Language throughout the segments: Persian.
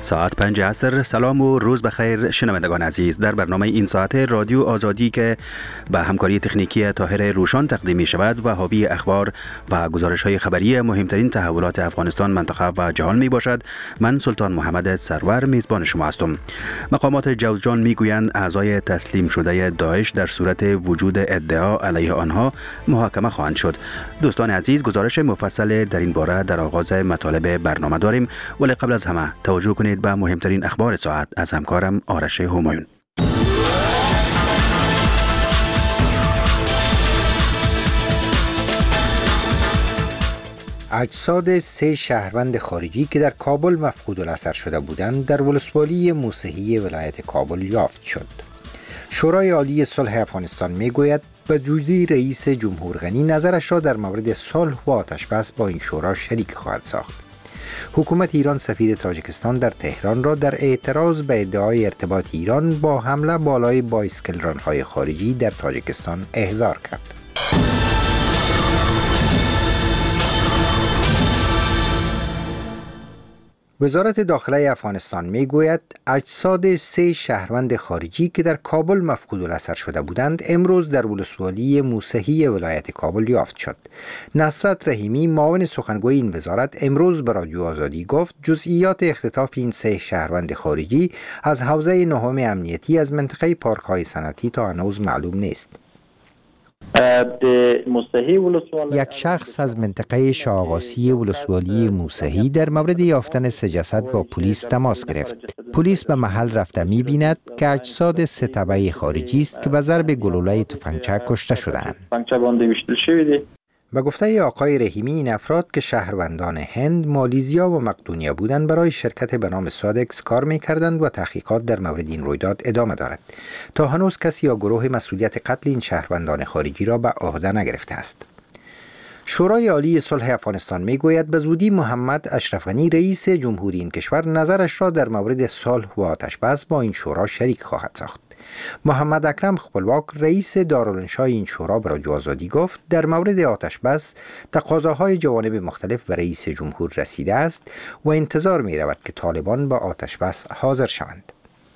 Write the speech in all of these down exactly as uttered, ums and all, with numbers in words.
ساعت پنج عصر. سلام و روز بخیر شنوندگان عزیز. در برنامه این ساعت رادیو آزادی که به همکاری تکنیکی طاهر روشان تقدیم می شود و حاوی اخبار و گزارش های خبری مهمترین تحولات افغانستان، منطقه و جهان می باشد. من سلطان محمد سرور میزبان شما هستم. مقامات جوزجان می گویند اعضای تسلیم شده داعش در صورت وجود ادعا علیه آنها محاکمه خواهند شد. دوستان عزیز، گزارش مفصل در این باره در آغاز مطالب برنامه داریم، ولی قبل از همه توجه کنید به مهمترین اخبار ساعت از همکارم آرش همایون. اجساد سه شهروند خارجی که در کابل مفقود الاثر شده بودند در ولسوالی موسهی ولایت کابل یافت شد. شورای عالی صلح افغانستان میگوید بجوزی رئیس جمهور غنی نظرش را در مورد صلح و آتش‌بس با این شورا شریک خواهد ساخت. حکومت ایران سفیر تاجیکستان در تهران را در اعتراض به ادعای ارتباط ایران با حمله بالای بایسکلران‌های خارجی در تاجیکستان احضار کرد. وزارت داخله افغانستان میگوید اجساد سه شهروند خارجی که در کابل مفقود الاثر شده بودند امروز در ولسوالی موسهی ولایت کابل یافت شد. نصرت رحیمی معاون سخنگوی این وزارت امروز به رادیو آزادی گفت جزئیات اختطاف این سه شهروند خارجی از حوزه نهم امنیتی از منطقه پارک‌های صنعتی تا هنوز معلوم نیست. یک شخص از منطقه شاه‌آقاسی ولسوالی موسهی در مورد یافتن سه جسد با پلیس تماس گرفت. پلیس به محل رفته می‌بیند که اجساد سه تبع خارجی است که به ضرب گلوله تفنگچه کشته شده‌اند. به گفته آقای رحیمی این افراد که شهروندان هند، مالیزیا و مقدونیه بودند برای شرکت به نام سادکس کار می‌کردند و تحقیقات در مورد این رویداد ادامه دارد. تا هنوز کسی یا گروه مسئولیت قتل این شهروندان خارجی را به عهده نگرفته است. شورای عالی صلح افغانستان میگوید به زودی محمد اشرف غنی رئیس جمهوری این کشور نظرش را در مورد صلح و آتش‌بس با این شورا شریک خواهد ساخت. محمد اکرم خپلواک رئیس دارالانشا این شورا به رادیو آزادی گفت در مورد آتش‌بس تقاضاهای جوانب مختلف به رئیس جمهور رسیده است و انتظار می رود که طالبان با آتش‌بس حاضر شوند.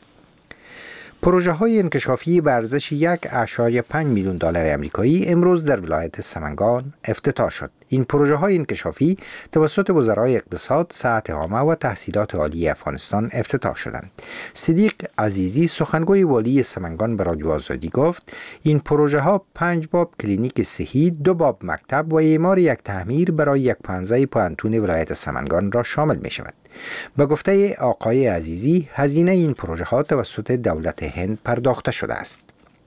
پروژه های انکشافی به ارزش یک و پنج میلیون دلار آمریکایی امروز در ولایت سمنگان افتتاح شد. این پروژه های انکشافی توسط وزرای اقتصاد، صحت عامه و تحصیلات عالی افغانستان افتتاح شدند. صدیق عزیزی سخنگوی والی سمنگان به رادیو آزادی گفت این پروژه ها پنج باب کلینیک صحی، دو باب مکتب و اعمار یک تعمیر برای یک پانزده پوانتون ولایت سمنگان را شامل می شود. به گفته آقای عزیزی هزینه این پروژه ها توسط دولت هند پرداخته شده است.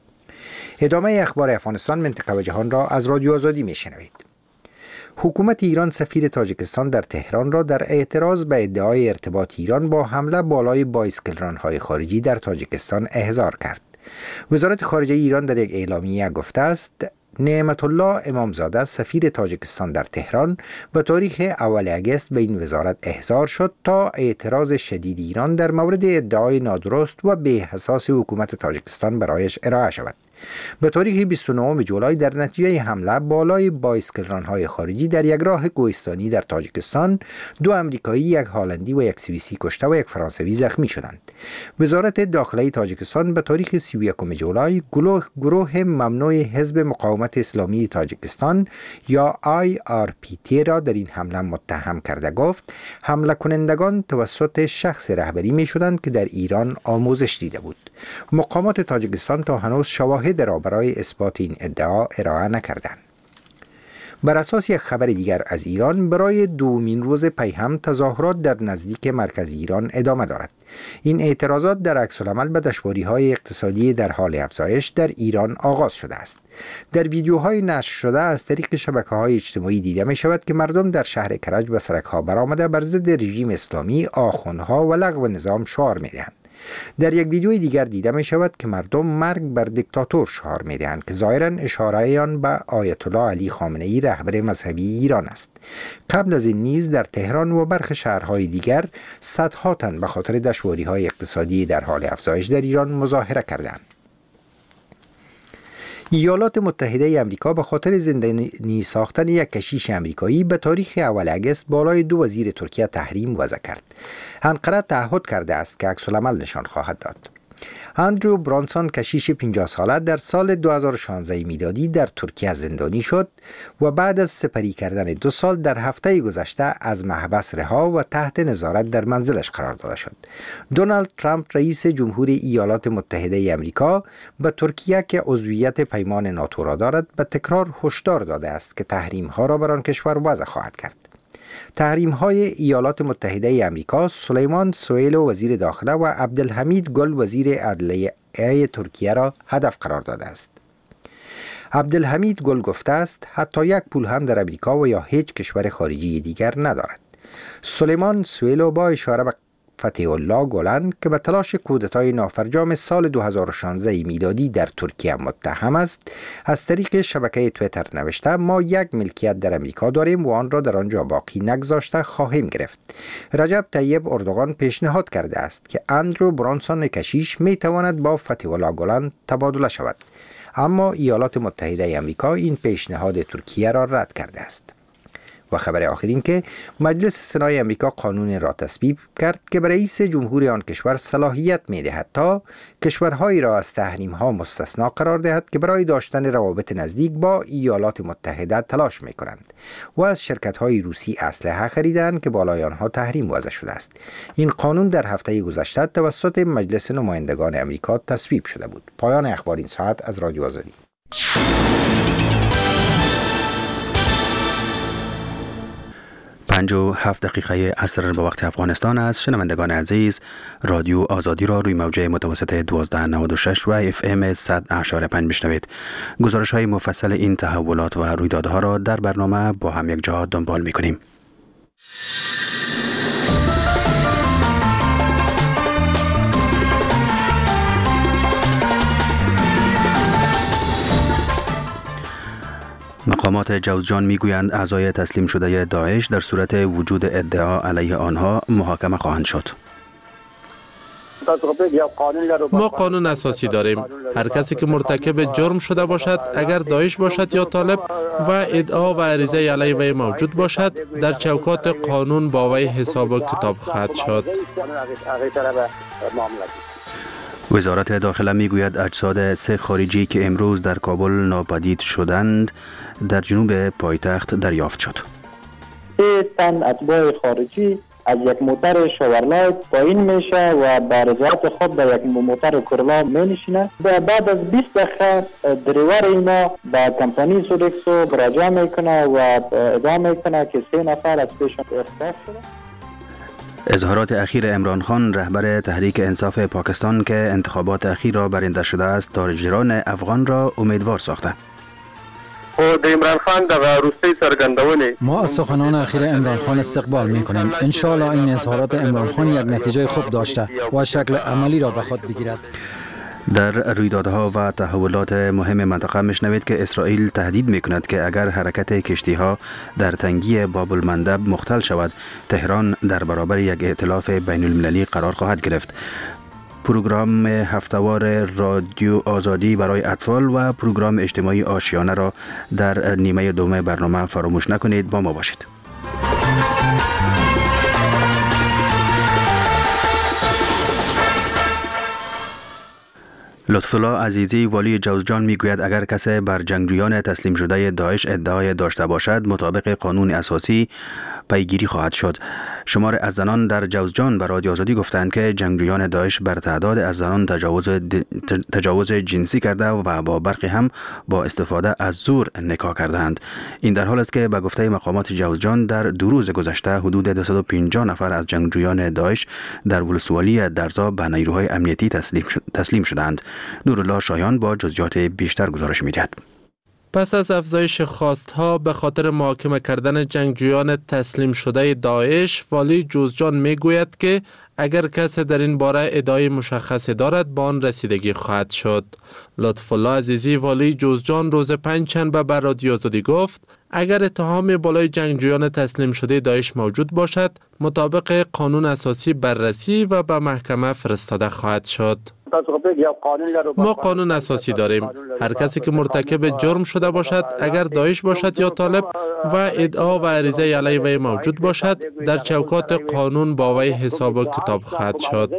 ادامه اخبار افغانستان، منطقه و جهان را از رادیو آزادی می شنوید. حکومت ایران سفیر تاجیکستان در تهران را در اعتراض به ادعای ارتباط ایران با حمله بالای بایسکلران‌های خارجی در تاجیکستان احضار کرد. وزارت خارجه ایران در یک اعلامیه گفته است نعمت الله امامزاده سفیر تاجیکستان در تهران به تاریخ اول اگست به این وزارت احضار شد تا اعتراض شدید ایران در مورد ادعای نادرست و بی‌اساس حکومت تاجیکستان برایش ارائه شود. به تاریخ بیست و نهم جولای در نتیجه حمله بالای بایسکلران‌های خارجی در یک راه کوهستانی در تاجیکستان دو امریکایی، یک هلندی و یک سوئیسی کشته و یک فرانسوی زخمی شدند. وزارت داخله تاجیکستان به تاریخ سی و یکم جولای گروه, گروه ممنوع حزب مقاومت اسلامی تاجیکستان یا آی آر پی تی را در این حمله متهم کرده گفت حمله کنندگان توسط شخص رهبری می شدند که در ایران آموزش دیده بود. مقامات تاجیکستان تا هنوز شواهد را برای اثبات این ادعا ارائه نکردند. بر اساس یک خبر دیگر از ایران، برای دومین روز پی هم تظاهرات در نزدیک مرکز ایران ادامه دارد. این اعتراضات در عکس‌العمل به دشواری‌های اقتصادی در حال افزایش در ایران آغاز شده است. در ویدیوهای نشر شده از طریق شبکه‌های اجتماعی دیده می شود که مردم در شهر کرج به سرک‌ها برآمده بر ضد رژیم اسلامی، آخوندها و لغو نظام شعار می‌دهند. در یک ویدیوی دیگر دیده می شود که مردم مرگ بر دیکتاتور شعار می دهند که ظاهراً اشاره آن به آیت الله علی خامنه ای رهبر مذهبی ایران است. قبل از این نیز در تهران و برخی شهرهای دیگر صدها تن به خاطر دشواری‌های اقتصادی در حال افزایش در ایران مظاهره کردند. ایالات متحده آمریکا به خاطر زندانی ساختن یک کشیش آمریکایی به تاریخ اول آگوست بالای دو وزیر ترکیه تحریم وضع کرد. انقره تعهد کرده است که عکس‌العمل نشان خواهد داد. اندرو برانسون کشیش پنجاه ساله در سال دو هزار و شانزده میلادی در ترکیه زندانی شد و بعد از سپری کردن دو سال در هفته گذشته از محبس رها و تحت نظارت در منزلش قرار داده شد. دونالد ترامپ رئیس جمهور ایالات متحده آمریکا به ترکیه که عضویت پیمان ناتو را دارد به تکرار هشدار داده است که تحریم ها را بر آن کشور وضع خواهد کرد. تحریم های ایالات متحده آمریکا سلیمان سویلو وزیر داخله و عبدالحمید گل وزیر عدلیه ترکیه را هدف قرار داده است. عبدالحمید گل گفته است حتی یک پول هم در امریکا و یا هیچ کشور خارجی دیگر ندارد. سلیمان سویلو با اشاره به فتح الله گلن که به تلاش کودتای نافرجام سال دو هزار و شانزده میلادی در ترکیه متهم است، از طریق شبکه تویتر نوشته ما یک ملکیت در امریکا داریم و آن را در آنجا باقی نگذاشته خواهیم گرفت. رجب طیب اردوغان پیشنهاد کرده است که اندرو برانسون کشیش می تواند با فتح الله گلن تبادله شود، اما ایالات متحده آمریکا این پیشنهاد ترکیه را رد کرده است. و خبر آخر این که مجلس سنای امریکا قانون را تصویب کرد که به رئیس جمهور آن کشور صلاحیت می دهد تا کشورهایی را از تحریم ها مستثنا قرار دهد که برای داشتن روابط نزدیک با ایالات متحده تلاش می کنند و از شرکت های روسی اسلحه خریدند که بالای آنها تحریم وضع شده است. این قانون در هفته گذشته توسط مجلس نمایندگان امریکا تصویب شده بود. پایان اخبار این ساعت از رادیو آزادی. پنج و هفت دقیقه عصر به وقت افغانستان است. شنوندگان عزیز، رادیو آزادی را روی موجه متوسط دوازده نود و شش و اف ام صد اشاره پنج بشنوید. گزارش های مفصل این تحولات و رویدادها را در برنامه با هم یک جا دنبال می کنیم. مقامات جوزجان میگویند اعضای تسلیم شده داعش در صورت وجود ادعا علیه آنها محاکمه خواهند شد. ما قانون اساسی داریم. هر کسی که مرتکب جرم شده باشد، اگر داعش باشد یا طالب و ادعا و عریضه علیه وی موجود باشد، در چوکات قانون با وی حساب و کتاب خواهد شد. وزارت داخله میگوید اجساد سه خارجی که امروز در کابل ناپدید شدند در جنوب پایتخت دریافت شد. سه تن اتباع خارجی از یک موتر شاورلایت پایین میشه و با رضایت خود در یک موتر کورلا مینشینه. بعد از بیست دقیقه دریور اینا با کمپانی سودکسو مراجعه میکنه و ادعا میکنه که سه نفر از پیشان اخراج شده. اظهارات اخیر عمران خان رهبر تحریک انصاف پاکستان که انتخابات اخیر را برنده شده است تاجران افغان را امیدوار ساخته. ما از سخنان اخیر عمران خان استقبال می کنیم. انشاءالله این اظهارات عمران خان یک نتیجه خوب داشته و شکل عملی را به خود بگیرد. در رویدادها و تحولات مهم منطقه میشنوید که اسرائیل تهدید میکند که اگر حرکت کشتی ها در تنگی باب المندب مختل شود، تهران در برابر یک ائتلاف بین المللی قرار خواهد گرفت. پروگرام هفتهوار رادیو آزادی برای اطفال و پروگرام اجتماعی آشیانه را در نیمه دوم برنامه فراموش نکنید. با ما باشید. لطفالله عزیزی والی جوزجان میگوید اگر کسی بر جنگجویان تسلیم شده داعش ادعای داشته باشد مطابق قانون اساسی پیگیری خواهد شد. شمار از زنان در جوزجان به رادیو آزادی گفتند که جنگجویان داعش بر تعداد از زنان تجاوز تجاوز جنسی کرده و با برخی هم با استفاده از زور نکاح کردند. این در حال است که به گفته مقامات جوزجان در دو روز گذشته حدود دویست و پنجاه نفر از جنگجویان داعش در ولسوالی درزا به نیروهای امنیتی تسلیم تسلیم شدند. نورالله شایان با جزئیات بیشتر گزارش می‌دهد. پس از افزایش خواستها به خاطر محاکمه کردن جنگجویان تسلیم شده داعش، والی جوزجان میگوید که اگر کسی در این باره ادعای مشخصی دارد با آن رسیدگی خواهد شد. لطفالله عزیزی والی جوزجان روز پنجشنبه به رادیو آزادی گفت اگر اتهام بالای جنگجویان تسلیم شده داعش موجود باشد مطابق قانون اساسی بررسی و به محکمه فرستاده خواهد شد. ما قانون اساسی داریم. هر کسی که مرتکب جرم شده باشد، اگر داعش باشد یا طالب و ادعا و عریضه علیه وی موجود باشد، در چوکات قانون با وی حساب و کتاب خواهد شد.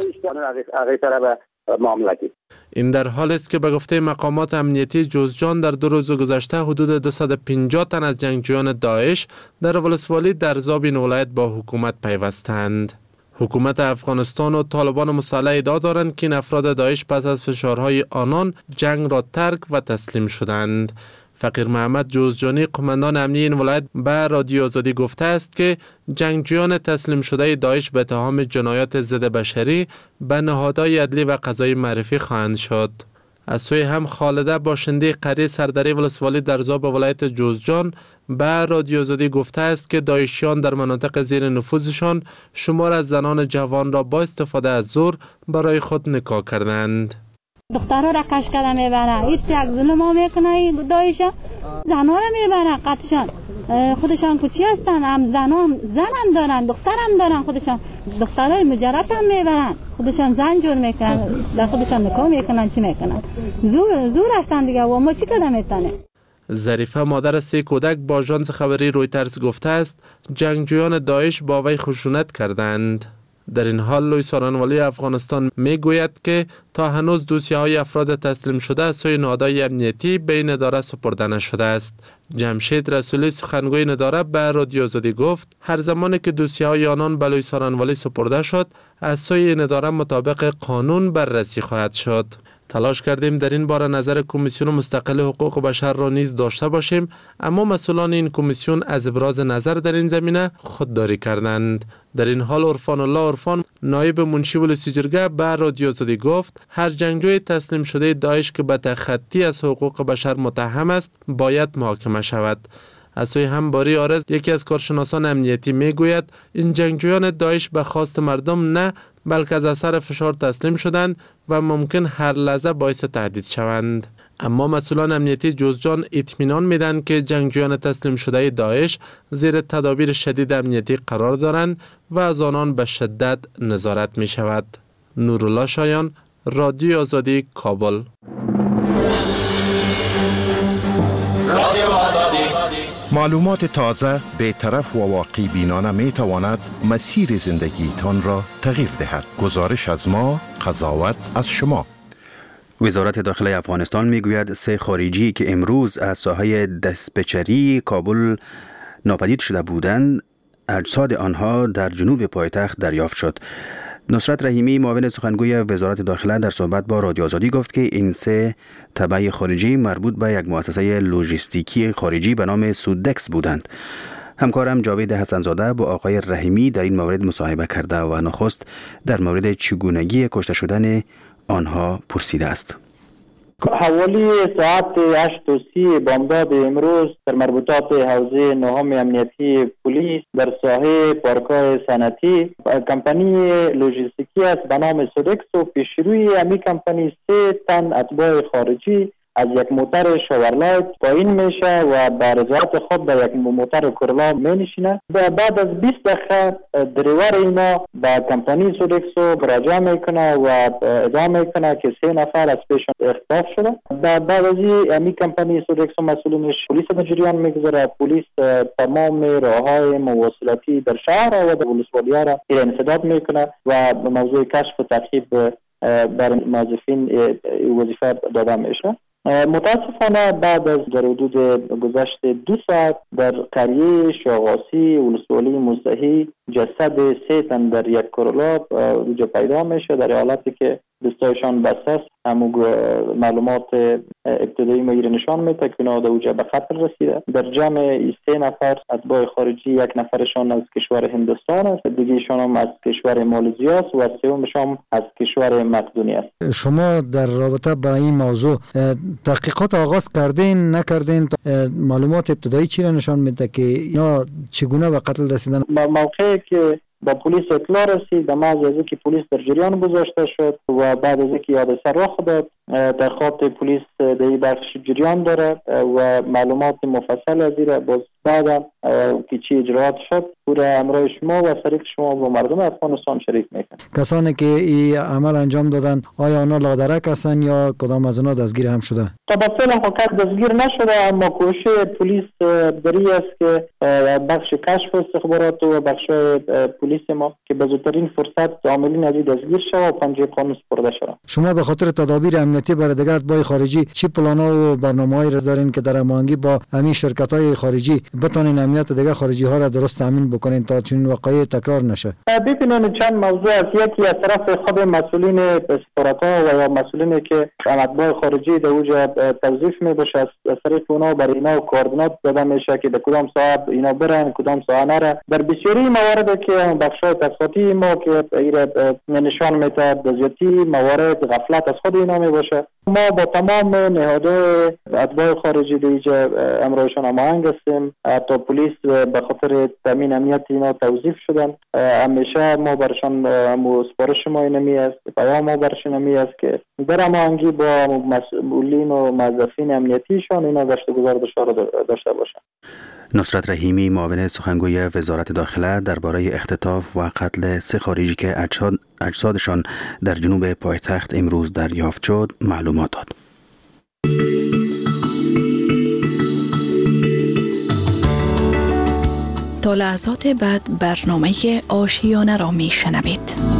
این در حال است که به گفته مقامات امنیتی جوزجان در دو روز گذشته حدود دویست و پنجاه تن از جنگجویان داعش در ولسوالی درزاب این ولایت با حکومت پیوستند. حکومت افغانستان و طالبان مسلح ادعا دارند که این افراد داعش پس از فشارهای آنان جنگ را ترک و تسلیم شدند. فقیر محمد جوزجانی قماندان امنی این ولایت به رادیو آزادی گفته است که جنگجویان تسلیم شده داعش به اتهام جنایات ضد بشری به نهادهای عدلی و قضایی معرفی خواهند شد. از سوی هم خالده باشنده قریه سردری ولسوالی درزاب ولایت جوزجان به رادیو آزادی گفته است که داعشیان در مناطق زیر نفوذشان شمار از زنان جوان را با استفاده از زور برای خود نکاح کردند. دخترها را کشکده میبرن، این یک ظلم ها میکنه داعشا، زنها را میبرن قطشان. خودشان کوچی هستن، هم زن هم زن هم دارن، دختر هم دارن، خودشان دخترهای مجرد هم میبرن، خودشان زن جور میکنن، در خودشان نکاح میکنن، چی میکنن؟ زور زور هستن دیگه و ما چی کده میتونه؟ ظریفه مادر سه کودک با آژانس خبری رویترز گفته است جنگجویان داعش با وی خشونت کردند. در این حال لوی سارنوالی افغانستان می گوید که تا هنوز دوسیه های افراد تسلیم شده از سوی نهادهای امنیتی به این اداره سپرده نشده است. جمشید رسولی سخنگوی این اداره به رادیو آزادی گفت هر زمانی که دوسیه های آنان به لوی سارنوالی سپرده شد از سوی این اداره مطابق قانون بررسی خواهد شد. تلاش کردیم در این باره نظر کمیسیون مستقل حقوق بشر را نیز داشته باشیم، اما مسئولان این کمیسیون از ابراز نظر در این زمینه خودداری کردند. در این حال عرفان الله عرفان نایب منشی ولسی جرگه به رادیو آزادی گفت هر جنگجوی تسلیم شده داعش که به تخطی از حقوق بشر متهم است باید محاکمه شود. از سوی هم باری آرز یکی از کارشناسان امنیتی می گوید این جنگجویان داعش به خواست مردم نه بلکه از اثر فشار تسلیم شدند و ممکن هر لحظه باعث تهدید شوند. اما مسئولان امنیتی جوزجان اطمینان میدن که جنگجویان تسلیم شده داعش زیر تدابیر شدید امنیتی قرار دارند و از آنان به شدت نظارت می شود. نورالله شایان، رادیو آزادی، کابل. معلومات تازه، بی‌طرف و واقعی بینانه می تواند مسیر زندگی تان را تغییر دهد. گزارش از ما، قضاوت از شما. وزارت داخلی افغانستان میگوید سه خارجی که امروز از ساحه دسپچری کابل ناپدید شده بودند، اجساد آنها در جنوب پایتخت دریافت شد. نصرت رحیمی معاون سخنگوی وزارت داخله در صحبت با رادیو آزادی گفت که این سه تبع خارجی مربوط به یک مؤسسه لوجستیکی خارجی به نام سودکس بودند. همکارم جاوید حسنزاده با آقای رحیمی در این مورد مصاحبه کرده و نخست در مورد چگونگی کشته شدن آنها پرسیده است. حوالی ساعت هشت و سی بامداد امروز در مربوطات حوزه نهم امنیتی پلیس در ساحه پارکای صنعتی کمپانی لوجستیکی است به نام سودکس و پیشروی امی کمپانی سه تن اتباع خارجی از یک موتر شاورلایت پایین میشه و با رضایت خود در یک موتر کرولا می نشینه. بعد از بیست دقیقه دریور اینا به کمپانی سودکسو مراجعه میکنه و ادعا میکنه که سه نفر از پیشان اختلاف شده. بعد از این کمپانی سودکسو مسئولینش پلیس در جریان میگذاره. پلیس تمام راههای مواصلاتی در شهر و در ولسوالی‌ها را انسداد میکنه و موضوع کشف و تعقیب بر موظفین وظیفه داده میشه. متاسفانه بعد از در حدود گذشت دو ساعت در قریه شاغاسی ولسوالی مزدحی جسد سه تن در یک کرولا روجا پیدا میشه در حالتی که دستایشان بسته است. همون معلومات ابتدایی ما نشان میده که اونا در اوجا به خطر رسیده. در جمع سه نفر اتباع خارجی یک نفرشان از کشور هندوستان است، دیگه‌شان هم از کشور مالزی است و سومشان از کشور مقدونیه است. شما در رابطه با این موضوع تحقیقات آغاز کردین نکردین؟ معلومات ابتدایی چی را نشان میده که اینا چگونه به قتل رسیدن؟ موقعی که با پلیس اطلاع رسید، در محض از اینکه پلیس در جریان گذاشته شد و بعد از اینکه حادثه رخ داد تحقیقات پلیس در این بخش جریان داره و معلومات مفصل از این باز بعد که چی اجرات شد پورا امرای شما و شریک شما با مردم افغانستان شریک میکنم. کسانی که این عمل انجام دادن آیا آنها لادرک هستند یا کدام از آنها دستگیر هم شده؟ تا به فعل حقیقت دستگیر نشده، اما کوشش پلیس بری است که بخش کشف استخبارات و بخش پلیس ما که به زودترین فرصت عاملین از دستگیر شود و پنجه قانون سپرده شود. شما به خاطر تدابیر امنیتی برای دیگر اتباع خارجی چی پلانا و برنامه‌ای را دارین که در هماهنگی با همین شرکت‌های خارجی بتونین امنیت دیگر خارجی ها را درست تامین بکنین تا چنین واقعی تکرار نشه؟ ببینید چند موضوع است. یکی از طرف خود مسئولین سفارت‌ها و یا مسئولینی که اتباع خارجی در اونجا توظیف میباشه از طریق اونا برای اینا کوردینات داده میشه که در کدام ساعت اینا برن کدام ساعت نره. در بسیاری موارد که بخشای تحقیقاتی ما که نشان میده دزیاتی موارد غفلت از خود اینا میباشه. ما با تمام نهادهای اتباع خارجی دیگه امرایشان هماهنگ هستیم. تا پلیس به خاطر تامین امنیت اینا توظیف شدن. همیشه ما برشان سپارش ما اینمی است، پیام ما برشان اینمی است که در هماهنگی با مسئولین و موظفین امنیتیشان اینا گشت و گذار داشته باشند. نصرت رحیمی معاون سخنگوی وزارت داخله درباره اختطاف و قتل سه خارجی که اجسادشان در جنوب پایتخت امروز دریافت شد معلومات داد. تا لحظات بعد برنامه آشیانه را می شنوید.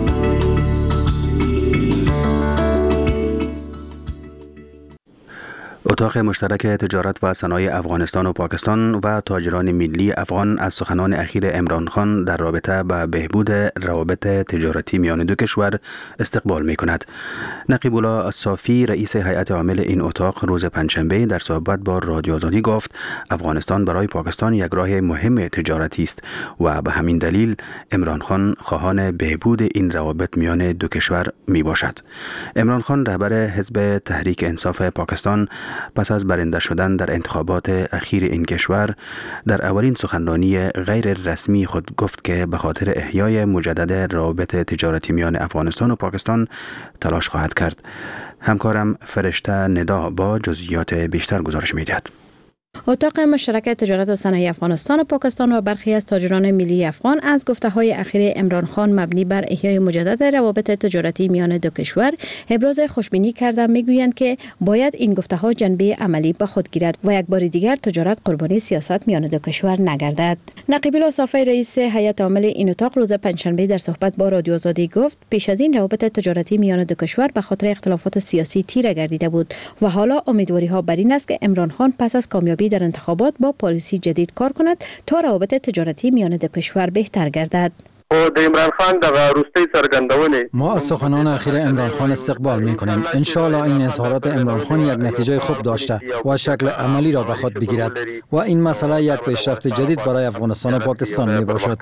اتاق مشترک تجارت و صنایع افغانستان و پاکستان و تاجران ملی افغان از سخنان اخیر عمران خان در رابطه با بهبود روابط تجارتی میان دو کشور استقبال می کند. نقیب الله الصافی رئیس هیئت عامل این اتاق روز پنجشنبه در صحبت با رادیو آزادی گفت افغانستان برای پاکستان یک راه مهم تجارتی است و به همین دلیل عمران خان خواهان بهبود این روابط میان دو کشور می باشد. عمران خان رهبر حزب تحریک انصاف پاکستان پس از برنده شدن در انتخابات اخیر این کشور در اولین سخنرانی غیر رسمی خود گفت که به خاطر احیای مجدد روابط تجارتی میان افغانستان و پاکستان تلاش خواهد کرد. همکارم فرشته ندا با جزئیات بیشتر گزارش می‌دهد. اتاق مشترک تجارت و صنایع افغانستان و پاکستان و برخی از تاجران ملی افغان از گفته‌های اخیر عمران خان مبنی بر احیای مجدد روابط تجارتی میان دو کشور ابراز خوشبینی کرده میگویند که باید این گفته‌ها جنبه عملی به خود گیرد و یک بار دیگر تجارت قربانی سیاست میان دو کشور نگردد. نقیب الله صافی رئیس هیئت عامل این اتاق روز پنجشنبه در صحبت با رادیو آزادی گفت پیش از این روابط تجارتی میان دو کشور به خاطر اختلافات سیاسی تیره گردیده بود و حالا امیدواری‌ها بر این است که عمران خان پس از کامیابی در انتخابات با پالیسی جدید کار کند تا روابط تجارتی میان دو کشور بهتر گردد. عمران خان در روسته سرگندونه ما از سخنان اخیر عمران خان استقبال می‌کنیم. ان شاءالله این اظهارات عمران خان یک نتیجه خوب داشته و شکل عملی را به خود بگیرد و این مسئله یک پیشرفت جدید برای افغانستان و پاکستان میباشد.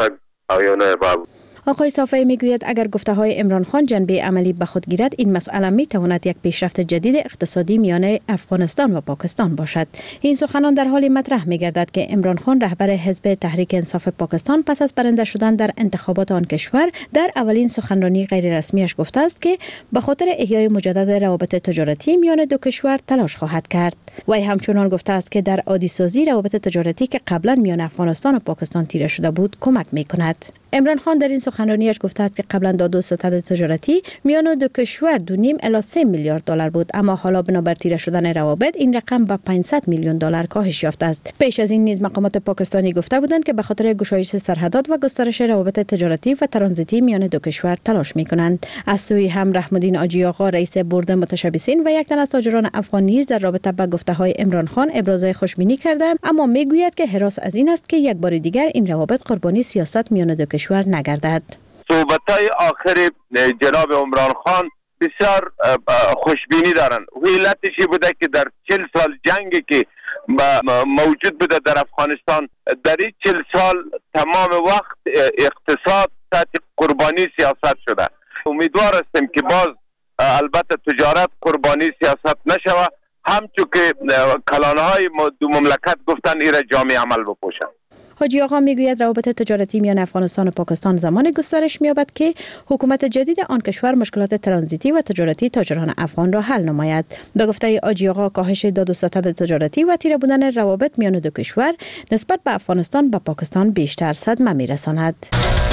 آقای صافی میگوید اگر گفته‌های عمران خان جنبه عملی به خود گیرد این مسئله میتواند یک پیشرفت جدید اقتصادی میان افغانستان و پاکستان باشد. این سخنان در حالی مطرح میگردد که عمران خان رهبر حزب تحریک انصاف پاکستان پس از برنده شدن در انتخابات آن کشور در اولین سخنرانی غیر رسمیش گفته است که به خاطر احیای مجدد روابط تجارتی میان دو کشور تلاش خواهد کرد. وی همچنان گفته است که در عادی سازی روابط تجارتی که قبلا میان افغانستان و پاکستان تیره شده بود کمک میکند. عمران خان در این سخنرانیش گفته است که قبلا داد و ستد تجارتی میان دو کشور دو نیم الی سه میلیارد دلار بود، اما حالا بنابر تیره شدن روابط این رقم به پانصد میلیون دلار کاهش یافته است. پیش از این نیز مقامات پاکستانی گفته بودند که به خاطر گشایش سرحدات و گسترش روابط تجارتی و ترانزیتی میان دو کشور تلاش میکنند. از سوی هم رحم‌الدین آجی آقا رئیس بورد متشبثین و یک تن از تاجران افغان نیز در رابطه با گفته‌های عمران خان ابراز خوشبینی کردند، اما میگوید که هراس از این است که یک بار دیگر این روابط قربانی سیاست میان دو کشور نگردد. صحبت‌های آخر جناب عمران خان بسیار خوشبینی دارند. علتش بوده که در چهل سال جنگی که موجود بوده در افغانستان، در این چهل سال تمام وقت اقتصاد تحت قربانی سیاست شده. امیدوار هستیم که باز البته تجارت قربانی سیاست نشوه، همچون که کلانهای دو مملکت گفتن ایره جامعه عمل بپوشن. حاجی آقا میگوید روابط تجارتی میان افغانستان و پاکستان زمان گسترش می‌یابد که حکومت جدید آن کشور مشکلات ترانزیتی و تجارتی تاجران افغان را حل نماید. به گفته حاجی آقا، کاهش داد و ستد تجارتی و تیره بودن روابط میان دو کشور نسبت به افغانستان و پاکستان بیشتر صدمه میرساند.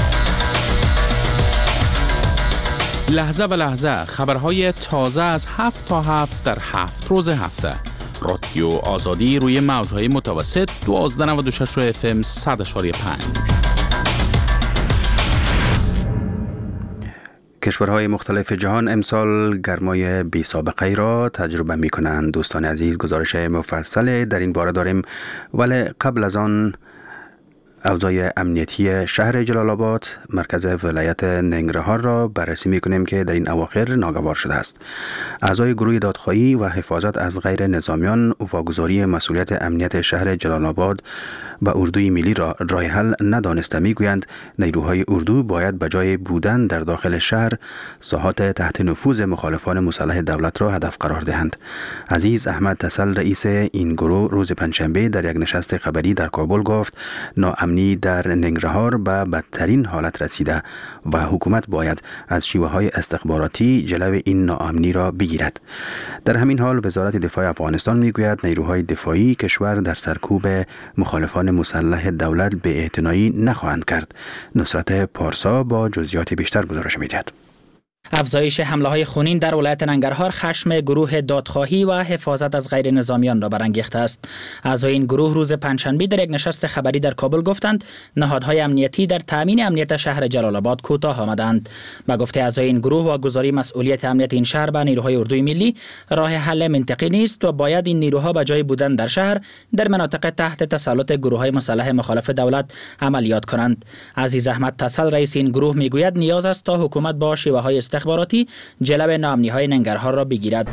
لحظه به لحظه خبرهای تازه از هفت تا هفت در هفت روز هفته. رادیو آزادی روی موجهای متوسط دوازده و نود و شش اف ام صد و پنج. کشورهای مختلف جهان امسال گرمای بی سابقه را تجربه می کنند. دوستان عزیز، گزارش مفصل در این باره داریم، ولی قبل از آن اوضاع امنیتی شهر جلال آباد مرکز ولایت ننگرهار را بررسی می‌کنیم که در این اواخر ناگوار شده است. اعضای گروه دادخواهی و حفاظت از غیر نظامیان واگذاری مسئولیت امنیت شهر جلال آباد به اردوی ملی را راه حل ندانسته می‌گویند نیروهای اردو باید به جای بودن در داخل شهر ساحات تحت نفوذ مخالفان مسلح دولت را هدف قرار دهند. عزیز احمد تسل رئیس این گروه روز پنجشنبه در یک نشست خبری در کابل گفت ناامنی در ننگرهار به بدترین حالت رسیده و حکومت باید از شیوه‌های استخباراتی جلو این ناامنی را بگیرد. در همین حال وزارت دفاع افغانستان میگوید نیروهای دفاعی کشور در سرکوب مخالفان مسلح دولت به اعتنایی نخواهند کرد. نصرت پارسا با جزئیات بیشتر گزارش می‌دهد. افزایش حمله های خونین در ولایت ننگرهار خشم گروه دادخواهی و حفاظت از غیر نظامیان را برانگیخته است. اعضای این گروه روز پنجشنبه در یک نشست خبری در کابل گفتند نهادهای امنیتی در تامین امنیت شهر جلال آباد کوتاه آمدند. با گفته اعضای این گروه، واگذاری مسئولیت امنیت این شهر به نیروهای اردوی ملی راه حل منطقی نیست و باید این نیروها به جای بودن در شهر در مناطق تحت تسلط گروه‌های مسلح مخالف دولت عملیات کنند. عزیز احمد تسل رئیس این گروه میگوید نیاز است تا حکومت با شیوه‌های استخباراتی جلب ناامنی‌های ننگرهار را بگیرد.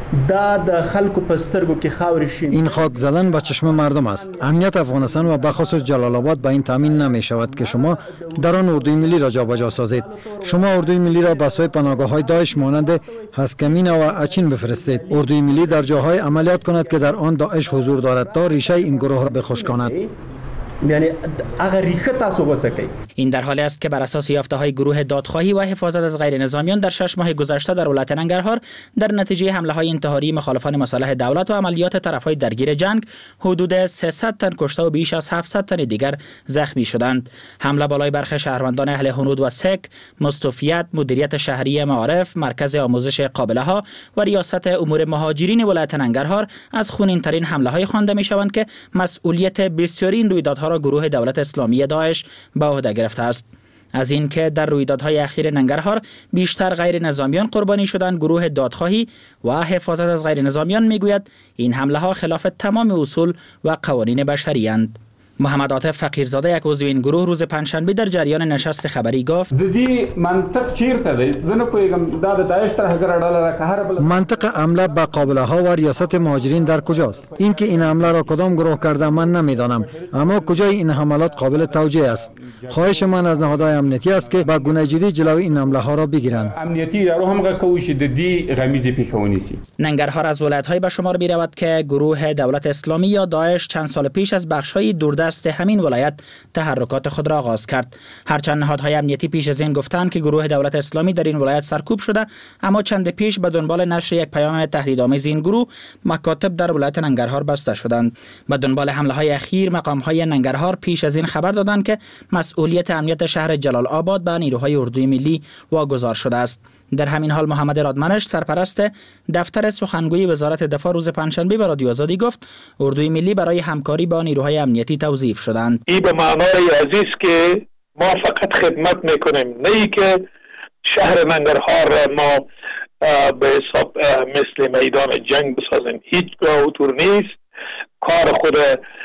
این خاک زدن به چشم مردم است. امنیت افغانستان و بخصوص جلال آباد به این تامین نمی شود که شما در آن اردوی ملی را جابجا سازید. شما اردوی ملی را به سوی پناهگاه‌های داعش مانند هسکمین و اچین بفرستید. اردوی ملی در جاهای عملیات کند که در آن داعش حضور دارد تا ریشه این گروه را بخشکاند. یعنی اگر ریخه تاسو وڅکئ. این در حالی است که بر اساس یافته‌های گروه دادخواهی و حفاظت از غیر نظامیان در شش ماه گذشته در ولایت ننگرهار در نتیجه حمله‌های انتحاری مخالفان مسلح دولت و عملیات طرف‌های درگیر جنگ حدود سیصد تن کشته و بیش از هفتصد تن دیگر زخمی شدند. حمله بالای برخی شهروندان اهل هنود و سک، مستوفیت، مدیریت شهری معارف، مرکز آموزش قابله‌ها و ریاست امور مهاجرین ولایت ننگرهار از خونین‌ترین حمله‌های خوانده می‌شوند که مسئولیت بسیاری این رویدادها را گروه دولت اسلامی داعش به عهده گرفته است. از این که در رویدادهای اخیر ننگرهار بیشتر غیر نظامیان قربانی شدند، گروه دادخواهی و حفاظت از غیر نظامیان میگوید این حمله ها خلاف تمام اصول و قوانین بشری اند. محمد عاطف فقیرزاده، یک عضو این گروه، روز پنجشنبه در جریان نشست خبری گفت د دې منطق چیرته دی؟ زه نه پوهیږم دا د داعش ترهګر ډله که هر بل منطق حمله به قابله ها و ریاست مهاجرین در کجاست؟ اینکه این حمله را کدام گروه کرده من نمیدانم، اما کجای این حملات قابل توجیه است. خواهش من از نهادهای امنیتی است که با گونه جدی جلوی این حمله ها را بگیرند. امنیتی ادارو هم کوي چې د دې غمیزه پیښونی سي. ننگرهار از ولایت‌های به شمار می‌رود که گروه دولت اسلامی یا داعش چند سال پیش از بخش‌های دوردست همین ولایت تحرکات خود را آغاز کرد. هرچند نهادهای امنیتی پیش از این گفتند که گروه دولت اسلامی در این ولایت سرکوب شده، اما چند پیش به دنبال نشر یک پیام تهدیدآمیز این گروه مکاتب در ولایت ننگرهار بسته شدند. به دنبال حمله‌های اخیر مقام‌های ننگرهار پیش از این خبر دادند که مسئولیت امنیت شهر جلال آباد به نیروهای اردوی ملی واگذار شده است. در همین حال محمد رادمنش، سرپرست دفتر سخنگوی وزارت دفاع، روز پنجشنبه به رادیو آزادی گفت اردوی ملی برای همکاری با نیروهای امنیتی توظیف شدند. این به معنای عزیز که ما فقط خدمت میکنیم، نه ای که شهر ننگرهار ما به حساب مثل میدان جنگ بسازیم. هیچگاه اونطور نیست. کار خود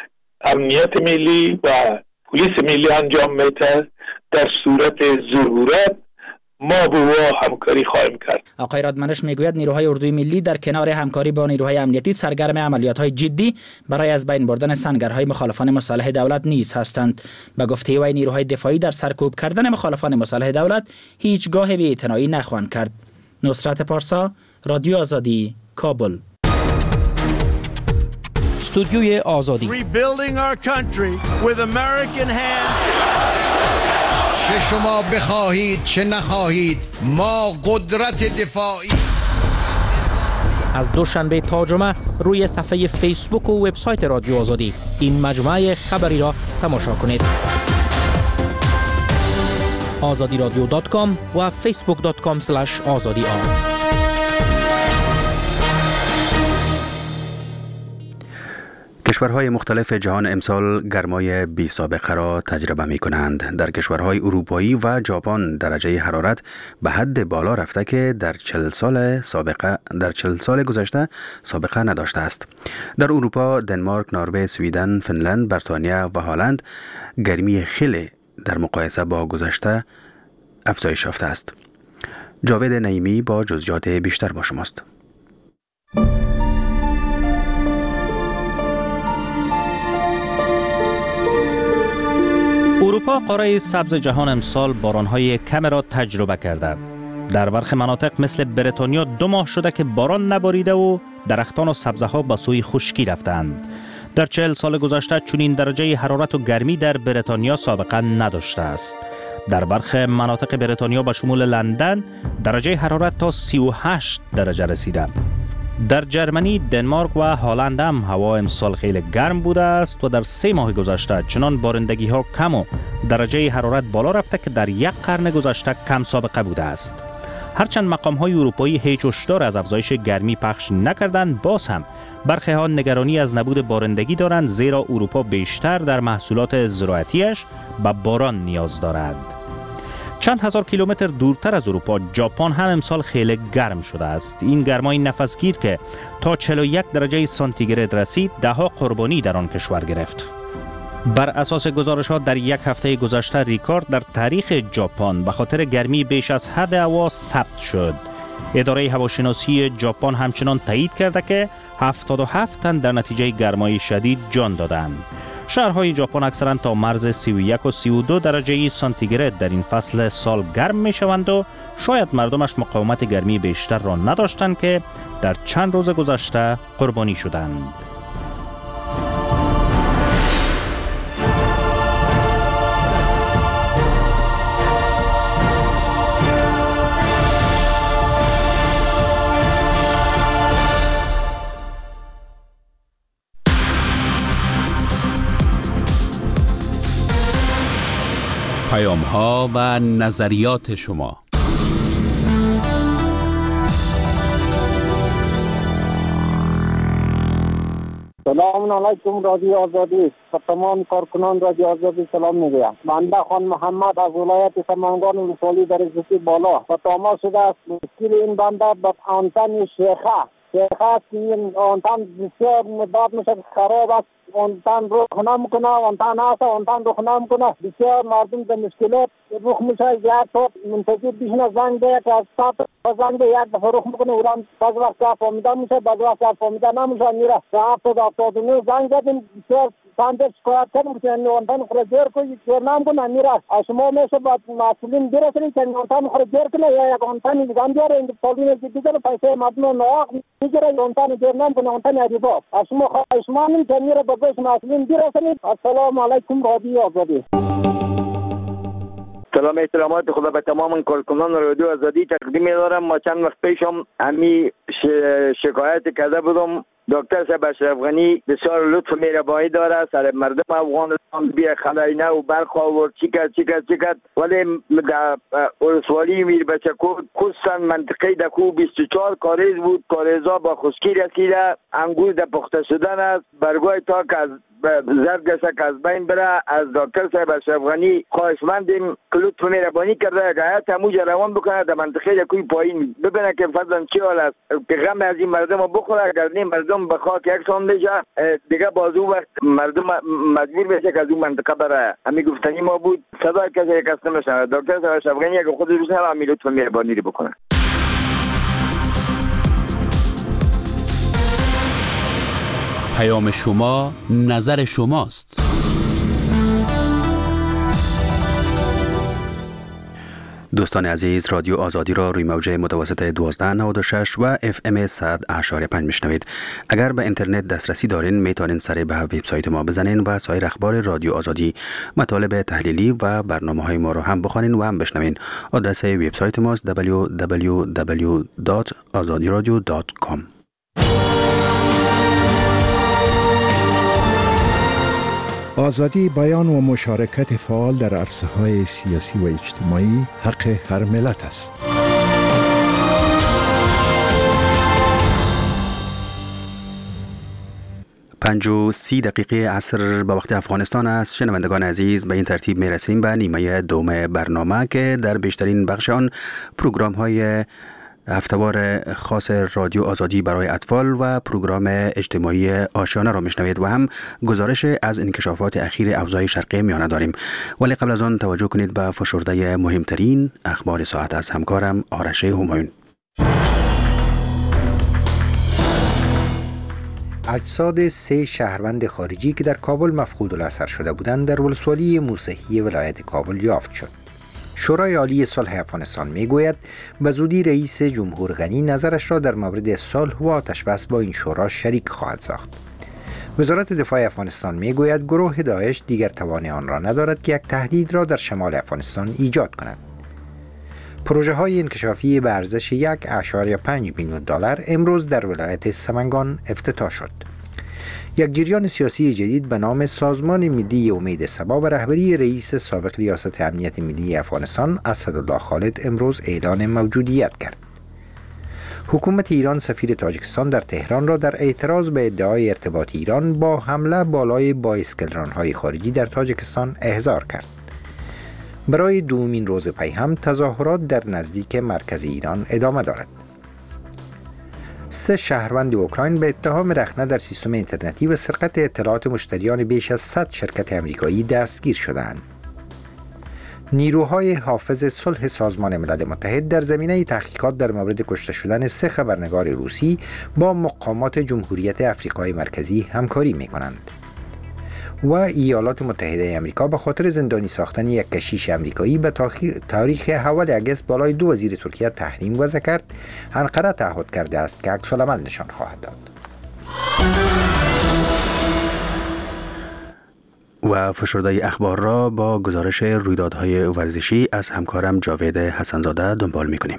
امنیت ملی و پلیس ملی انجام میده. در صورت ضرورت ما با همکاری خواهیم کرد. آقای رادمنش میگوید نیروهای اردوی ملی در کنار همکاری با نیروهای امنیتی سرگرم عملیات‌های جدی برای از بین بردن سنگرهای مخالفان مسلح دولت نیز هستند. به گفته وی نیروهای دفاعی در سرکوب کردن مخالفان مسلح دولت هیچگاه بی‌اعتنایی نخواهند کرد. نصرت پارسا، رادیو آزادی، کابل. استودیوی آزادی. Rebuilding our country with American hands. چه شما بخواهید چه نخواهید ما قدرت دفاعی. از دوشنبه تا جمعه روی صفحه فیسبوک و وبسایت رادیو آزادی این مجموعه خبری را تماشا کنید. آزادی رادیو دات کام و فیسبوک دات کام اسلش آزادی آر. کشورهای مختلف جهان امسال گرمای بی سابقه را تجربه می کنند. در کشورهای اروپایی و ژاپن درجه حرارت به حد بالا رفته که در چهل سال سابقه در چهل سال گذشته سابقه نداشته است. در اروپا دنمارک، نروژ، سویدن، فنلند، بریتانیا و هلند گرمی خیلی در مقایسه با گذشته افزایش یافته است. جاوید نعیمی با جزئیات بیشتر با شماست. اروپا قاره سبز جهان امسال بارانهای کم را تجربه کرده. در برخی مناطق مثل بریتانیا دو ماه شده که باران نباریده و درختان و سبزه ها به سوی خشکی رفتند. در چهل سال گذشته چنین درجه حرارت و گرمی در بریتانیا سابقه نداشته است. در برخی مناطق بریتانیا به شمول لندن درجه حرارت تا سی و هشت درجه رسیده. در جرمنی، دنمارک و هلند هم هوا امسال خیلی گرم بوده است و در سه ماه گذشته چنان بارندگی ها کم و درجه حرارت بالا رفته که در یک قرن گذشته کم سابقه بوده است. هرچند مقام های اروپایی هیچ هشدار از افزایش گرمی پخش نکردند، باز هم برخی ها نگرانی از نبود بارندگی دارند، زیرا اروپا بیشتر در محصولات زراعتیش به باران نیاز دارد. چند هزار کیلومتر دورتر از اروپا ژاپن هم امسال خیلی گرم شده است. این گرمای نفسگیر که تا چهل و یک درجه سانتیگراد رسید ده ها قربانی در آن کشور گرفت. بر اساس گزارشات در یک هفته گذشته ریکورد در تاریخ ژاپن به خاطر گرمی بیش از حد هوا ثبت شد. اداره هواشناسی ژاپن همچنان تایید کرده که هفتاد و هفت تن در نتیجه گرمای شدید جان دادند. شهرهای ژاپن اکثرا تا مرز سی و یک و سی و دو درجه سانتیگراد در این فصل سال گرم می شوند و شاید مردمش مقاومت گرمی بیشتر را نداشتند که در چند روز گذشته قربانی شدند. پیام ها و نظریات شما. سلام علیکم رادیو آزادی. تمام کارکنان رادیو آزادی سلام میگویم. بنده خان محمد از ولایت سمنگان ولسوالی در زیتی بالا و تماس شده است. مشکل این بنده به آنتن شیخه شیخه است که این آنتن بسیار مدت میشه خراب است. آنتن رخ نمیکنه، آنتن هست آنتن رخ نمیکنه. بسیار مردم در مشکلات رخ میشه. یک تا منتظر بیشتر زنگ ده که از ساعت زنگ ده یک دفعه رخ میکنه، اونم بعض وقت فهمیده میشه، بعض وقت فهمیده نمیشه. میره هفتاد هفتاد و نه زنگ دادیم، بسیار چند شکایت کردیم که آنتن خود جور کنی جور نمیکنه. میره از شما میشه با مسئولین برسونید که آنتن خود جور کنه یا یک آنتن دیگه بیاره. این سالین دیگه پیسه مردم ناحق میگیره، آنتن جور نمیکنه، آنتن عجیبه. از شما خواهش می‌کنیم که میره با گوش مسئولین برسونید. السلام علیکم رادیو آزادی. سلام احترامات خدا به تمام کارکنان رادیو آزادی تقدیم می‌دارم. ما چند وقت پیشم همی شکایت کرده بودم. دکتر صاحب اشرف غنی بسیار لطف مهربانی داره سر مردم افغانستان، بیا خلاینه و برق آورد، چی کرد چی کرد چی کرد. ولی در ولسوالی میربچکو خصوصا منطقه دکو بیست و چهار کاریز بود. کاریزها با خشکی رسیده، انگور در پخته شدن است، برگای تاک از زرد گشته که از بین بره. از دکتر صاحب اشرف غنی خواهشمندیم که لطف مهربانی کرده که حیات هموجه روان بکنه در منطقه دکوی پایین، ببینه که فضلا چی حال است، که غم از این مردم رو بخوره. اگر نیم مردم به خاک یکسان بشه دیگه بازو وقت مردم مجبور بشه که از اون منطقه بره. همین گفتنی ما بود. صدای کسی یک کس نمیشنه. دکتر صاحب اشرف غنی اگر خود روزه همین لطف مهربانی رو بکنه. پیام شما نظر شماست. دوستان عزیز، رادیو آزادی را روی موج متوسط دوازده نود و شش و اف ام صد اشاره پنج میشنوید. اگر به اینترنت دسترسی دارین میتونین سر به وبسایت ما بزنین و سایر اخبار رادیو آزادی، مطالب تحلیلی و برنامه‌های ما رو هم بخوانین و هم بشنوین. آدرس وبسایت ماست دبلیو دبلیو دبلیو دات آزادی رادیو دات کام. آزادی بیان و مشارکت فعال در عرصه‌های سیاسی و اجتماعی حق هر ملت است. پنج و سی دقیقه عصر به وقت افغانستان است. شنوندگان عزیز، به این ترتیب می رسیم به نیمه دوم برنامه که در بیشترین بخش آن پروگرام های هفته‌وار خاص رادیو آزادی برای اطفال و پروگرام اجتماعی آشیانه را میشنوید و هم گزارش از انکشافات اخیر اوضاع شرقی میانه داریم. ولی قبل از آن توجه کنید به فشرده مهمترین اخبار ساعت از همکارم آرش همایون. اجساد سه شهروند خارجی که در کابل مفقود الاثر شده بودند در ولسوالی موسهی ولایت کابل یافت شد. شورای عالی صلح افغانستان میگوید به زودی رئیس جمهور غنی نظرش را در مورد صلح و آتشبس با این شورا شریک خواهد ساخت. وزارت دفاع افغانستان میگوید گروه داعش دیگر توان آن را ندارد که یک تهدید را در شمال افغانستان ایجاد کند. پروژه های انکشافی به ارزش یک و پنج میلیون دلار امروز در ولایت سمنگان افتتاح شد. یک جریان سیاسی جدید به نام سازمان ملی امید صبا به رهبری رئیس سابق ریاست امنیت ملی افغانستان اسدالله خالد امروز اعلان موجودیت کرد. حکومت ایران سفیر تاجیکستان در تهران را در اعتراض به ادعای ارتباط ایران با حمله بالای بایسکلران‌های خارجی در تاجیکستان احضار کرد. برای دومین روز پی هم تظاهرات در نزدیک مرکز ایران ادامه دارد. سه شهروند اوکراین به اتهام رخنه در سیستم اینترنتی و سرقت اطلاعات مشتریان بیش از صد شرکت امریکایی دستگیر شدند. نیروهای حافظ صلح سازمان ملل متحد در زمینه تحقیقات در مورد کشته شدن سه خبرنگار روسی با مقامات جمهوریت آفریقای مرکزی همکاری می‌کنند. و ایالات متحده آمریکا به خاطر زندانی ساختن یک کشیش آمریکایی به تاریخ اول اگست بالای دو وزیر ترکیه تحریم وضع کرد. انقره تعهد کرده است که عکس‌العمل نشان خواهد داد. و فشرده اخبار را با گزارش رویدادهای ورزشی از همکارم جاوید حسنزاده دنبال می‌کنیم.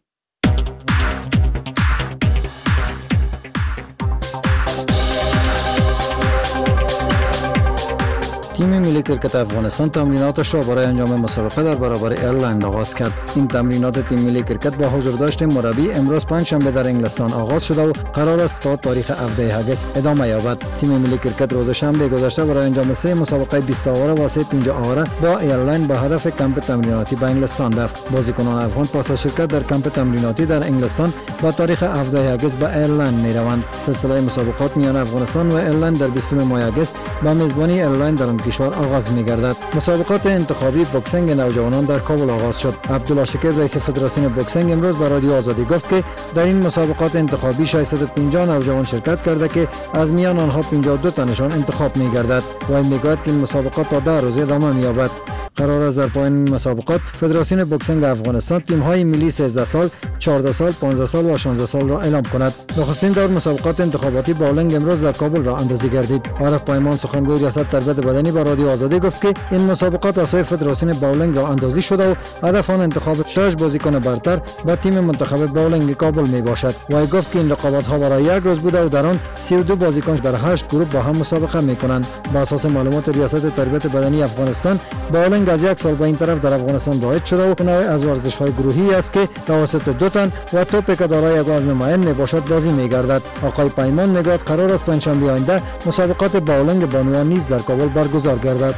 تیم ملی کرکت افغانستان تمریناتش را برای انجام مسابقه در برابر ایرلند آغاز کرد. این تمرینات تیم ملی کرکت با حضور داشت مربی امروز پنج شنبه در انگلستان آغاز شده و قرار است تا تاریخ هفده اگست ادامه یابد. تیم ملی کرکت روز شنبه گذشته برای انجام سه مسابقه بیست آوره و سه پنجاه آوره با ایرلند به هدف کمپ تمریناتی به انگلستان رفت. بازیکنان افغان پس از شرکت در کمپ تمریناتی در انگلستان با تاریخ هفده اگست به ایرلند میروند. سلسله مسابقات میان افغانستان و ایرلند در بیستم ماه اگست با میزبانی ایرلند در کشور آغاز می‌گردد. مسابقات انتخابی بوکسینگ نوجوانان در کابل آغاز شد. عبدالله شکیب رئیس فدراسیون بوکسینگ امروز به رادیو آزادی گفت که در این مسابقات انتخابی ششصد و پنجاه نوجوان شرکت کرده که از میان آنها پنجاه و دو تنشان انتخاب می‌گردد و میگوید که این مسابقات تا ده روز ادامه می‌یابد. قرار است در پایان مسابقات فدراسیون بوکسینگ افغانستان تیم‌های ملی سیزده سال، چهارده سال، پانزده سال و شانزده سال را اعلام کند. نخستین دور مسابقات انتخاباتی باولینگ امروز در کابل را اندازی گردید. عارف پیمان سخنگوی ریاست تربیت بدنی با رادیو آزادی گفت که این مسابقات از سوی فدراسیون باولینگ را اندازی شده و هدف آن انتخاب شش بازیکن برتر با تیم منتخب باولینگ کابل می باشد. و گفت که این رقابت‌ها برای یک روز بوده و در آن سی و دو بازیکن در هشت گروه با هم مسابقه می‌کنند. با اساس معلومات ریاست تربیت بدنی افغانستان، باولینگ از یک سال به این طرف در افغانستان رایج شده و نوع از ورزش‌های گروهی است که توسط دو تن و توپی که دارای یک وزن معین میباشد بازی می‌گردد. آقای پیمان میگوید قرار است پنجشنبه آینده مسابقات باولینگ بانوان نیز در کابل برگزار گردد.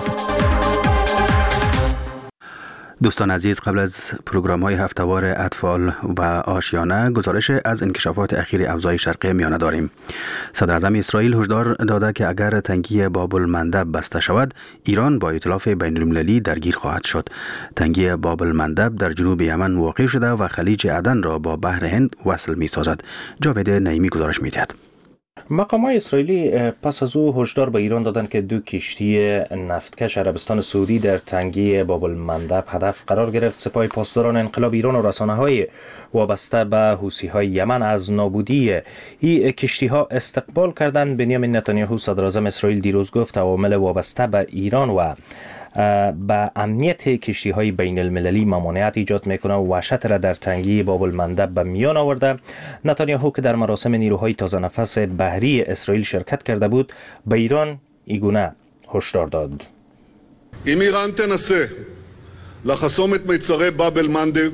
دوستان عزیز، قبل از پروگرام های هفته‌وار اطفال و آشیانه گزارش از انکشافات اخیر اوضاع شرقی میانه داریم. صدر اعظم اسرائیل هشدار داده که اگر تنگی باب المندب بسته شود، ایران با ائتلاف بین المللی درگیر خواهد شد. تنگی باب المندب در جنوب یمن واقع شده و خلیج عدن را با بحر هند وصل می سازد. جاوید نعیمی گزارش می دهد. مقامات اسرائیلی پس از او هشدار به ایران دادند که دو کشتی نفتکش عربستان سعودی در تنگه باب المندب هدف قرار گرفت. سپاه پاسداران انقلاب ایران و رسانه‌های وابسته به حوثی‌های یمن از نابودی این کشتی‌ها استقبال کردند. بنیامین نتانیاهو صدراعظم اسرائیل دیروز گفت عوامل وابسته به ایران و با امنیت کشتی های بین المللی ممانعت ایجاد میکنه و وحشت را در تنگی باب المندب به میان آورده. نتانیاهو که در مراسم نیروهای تازه نفس بحری اسرائیل شرکت کرده بود به ایران ایگونه هشدار داد. אם איראן תנסה לחסום את מצרי בاب المندب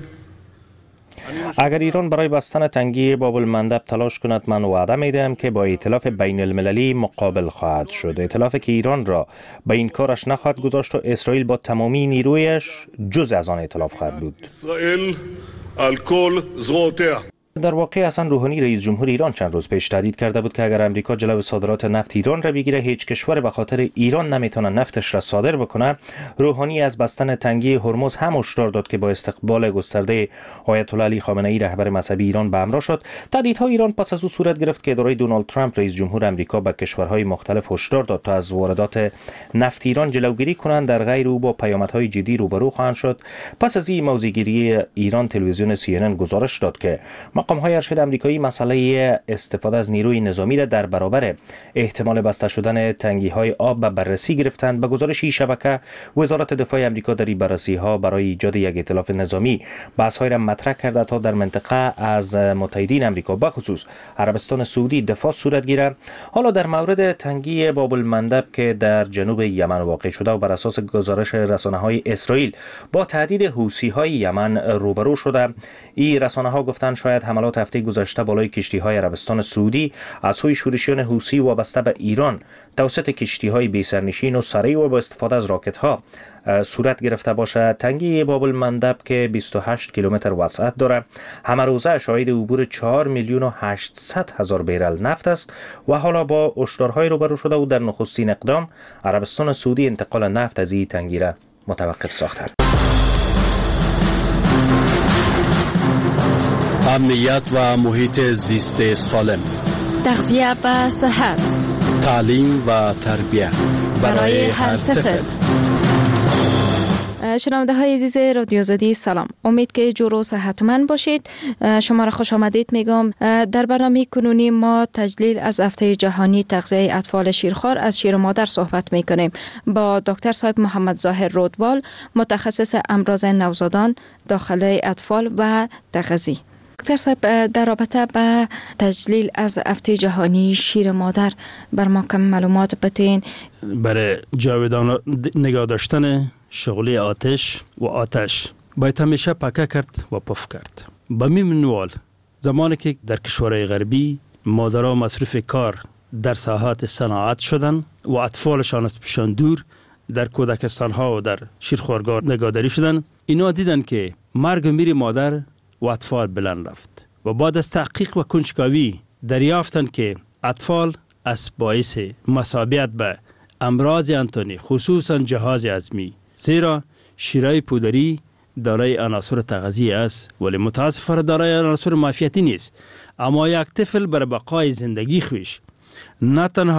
اگر ایران برای بستن تنگی باب المندب تلاش کند، من وعده میدهم که با ائتلاف بین المللی مقابل خواهد شد. ائتلافی که ایران را به این کارش نخواهد گذاشت و اسرائیل با تمامی نیرویش جز از آن ائتلاف خواهد بود. اسرائیل על כל זרועותיה. در واقع حسن روحانی رئیس جمهور ایران چند روز پیش تهدید کرده بود که اگر امریکا جلو صادرات نفت ایران را بگیره، هیچ کشور به خاطر ایران نمیتونه نفتش را صادر بکنه. روحانی از بستن تنگی هرمز هم هشدار داد که با استقبال گسترده آیت الله علی خامنه ای رهبر مذهبی ایران به همراه شد. تهدیدها ایران پس از او صورت گرفت که اداره دونالد ترامپ رئیس جمهور امریکا به کشورهای مختلف هشدار داد تا از واردات نفت ایران جلوگیری کنند، در غیر او با پیامدهای جدی روبرو خواهند شد. پس از این موضع‌گیری ایران، تلویزیون سی ان ان گزارش داد که مقام‌های ارشد آمریکایی مسئله استفاده از نیروی نظامی را در برابر احتمال بسته شدن تنگی‌های آب به بررسی گرفتند. به گزارش این شبکه، وزارت دفاع آمریکا در این بررسی‌ها برای ایجاد یک ائتلاف نظامی بحث‌های را مطرح کرده تا در منطقه از متحدین آمریکا به خصوص عربستان سعودی دفاع صورت گیرد. حالا در مورد تنگی باب المندب که در جنوب یمن واقع شده و بر اساس گزارش رسانه‌های اسرائیل با تهدید حوثی‌های یمن روبرو شده، این رسانه‌ها گفتند شاید حملات هفته گذشته بالای کشتی‌های عربستان سعودی از سوی شورشیان حوثی وابسته به ایران توسط کشتی‌های بی‌سرنشین و سریع و با استفاده از راکت‌ها صورت گرفته باشد. تنگی باب المندب که بیست و هشت کیلومتر وسعت دارد، همه روزه شاهد عبور چهار میلیون و هشتصد هزار بیرل نفت است و حالا با هشدارهای روبرو شده و در نخستین اقدام عربستان سعودی انتقال نفت از این تنگی را متوقف ساخته. امنیت و محیط زیست سالم، تغذیه و صحت، تعلیم و تربیت برای هر طفل. شنونده های عزیز رادیو آزادی سلام، امید که جور و صحتمند باشید. شما را خوش آمدید میگم. در برنامه کنونی ما تجلیل از هفته جهانی تغذیه اطفال شیرخوار از شیر مادر صحبت میکنیم با دکتر صاحب محمد ظاهر رودبال، متخصص امراض نوزادان، داخله اطفال و تغذیه. دکتر صاحب، در رابطه با تجلیل از هفته جهانی شیر مادر بر ما کم معلومات بتین. برای جاودانه نگاه داشتن شغلی آتش و آتش باید همیشه پاکه کرد و پف کرد. به می منوال زمانی که در کشورهای غربی مادرها مصروف کار در ساحات صناعت شدن و اطفالشان از پیشان دور در کودکستانها و در شیرخوارگاه نگهداری شدن، اینا دیدن که مرگ و میر مادر و اطفال بلند رفت و بعد از تحقیق و کنجکاوی دریافتند که اطفال از باعث مصابیت به امراض انتانی، خصوصا جهاز هضمی، زیرا شیرای پودری دارای عناصر تغذیه است ولی متاسفانه دارای عناصر معافیتی نیست. اما یک طفل برای بقای زندگی خویش نه تنها